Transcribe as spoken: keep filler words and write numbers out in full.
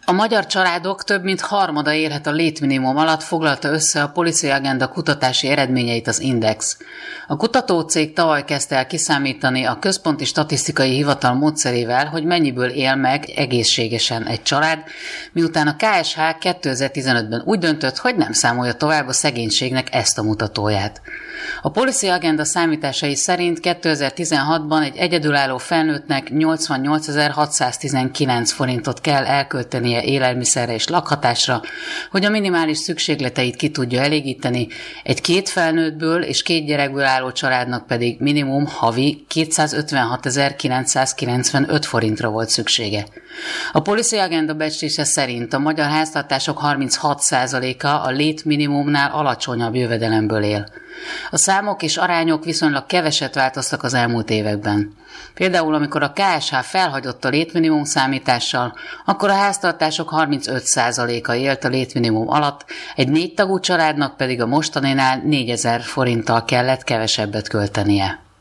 A magyar családok több mint harmada élhet a létminimum alatt, foglalta össze a Policy Agenda kutatási eredményeit az Index. A kutatócég tavaly kezdte el kiszámítani a Központi Statisztikai Hivatal módszerével, hogy mennyiből él meg egészségesen egy család, miután a ká es há kétezer-tizenötben úgy döntött, hogy nem számolja tovább a szegénységnek ezt a mutatóját. A Policy Agenda számításai szerint kétezer-tizenhatban egy egyedülálló felnőttnek nyolcvannyolcezer-hatszáztizenkilenc forintot kell elköltenie élelmiszerre és lakhatásra, hogy a minimális szükségleteit ki tudja elégíteni, egy két felnőttből és két gyerekből álló családnak pedig minimum havi kétszázötvenhatezer-kilencszázkilencvenöt forintra volt szüksége. A Policy Agenda becslése szerint a magyar háztartások harminchat százaléka a létminimumnál alacsonyabb jövedelemből él. A számok és arányok viszonylag keveset változtak az elmúlt években. Például, amikor a ká es há felhagyott a létminimum számítással, akkor a háztartások harmincöt százaléka élt a létminimum alatt, egy négy tagú családnak pedig a mostaninál négyezer forinttal kellett kevesebbet költenie.